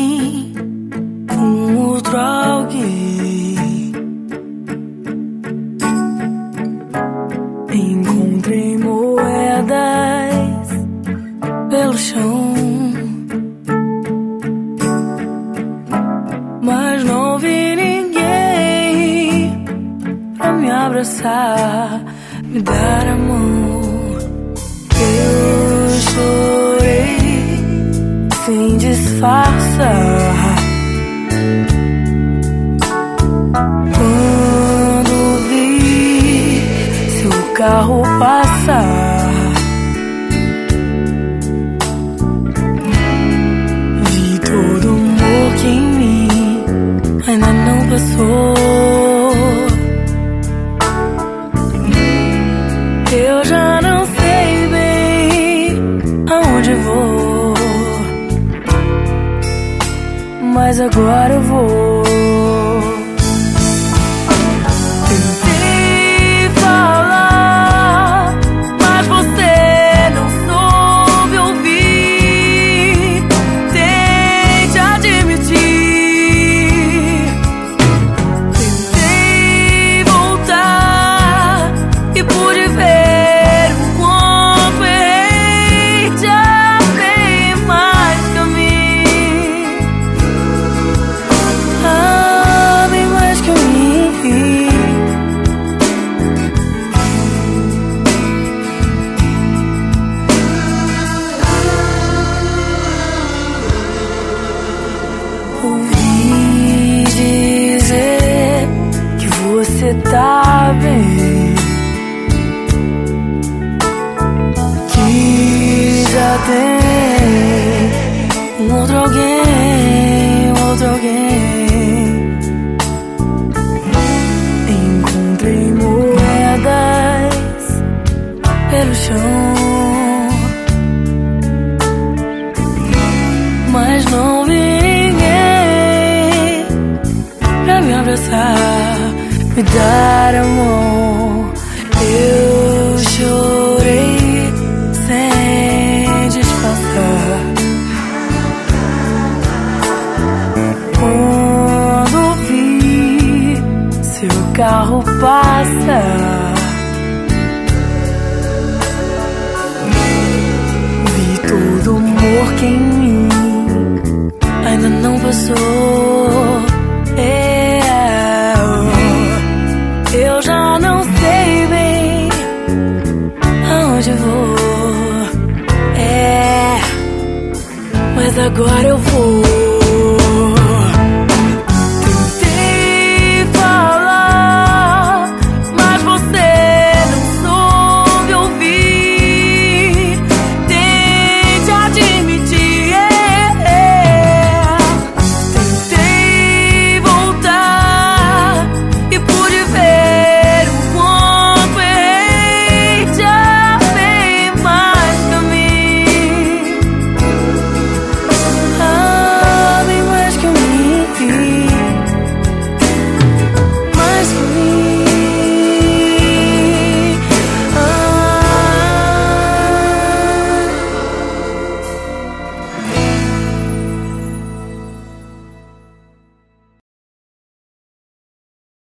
alguém, com outro alguém. Encontrei moedas pelo chão, mas não vi ninguém pra me abraçar, me dar a mão. Eu chorei sem disfarçar quando vi seu carro passar. Vi todo o amor que em mim ainda não passou. Eu já não sei bem aonde vou, mas agora eu vou. Tentei falar, mas você não soube ouvir. Tente admitir. Tentei voltar e pude ver o quanto errei. Já sei mais caminho. Bem mais que eu ouvi dizer que você tá bem, que já tem um outro alguém, outro alguém. Encontrei moedas pelo chão, mas não vi ninguém pra me abraçar, me dar a mão. Eu chorei sem disfarçar quando vi seu carro passar. Vi todo o amor que em mim ainda não passou. Eu já não sei bem aonde vou, mas agora eu vou.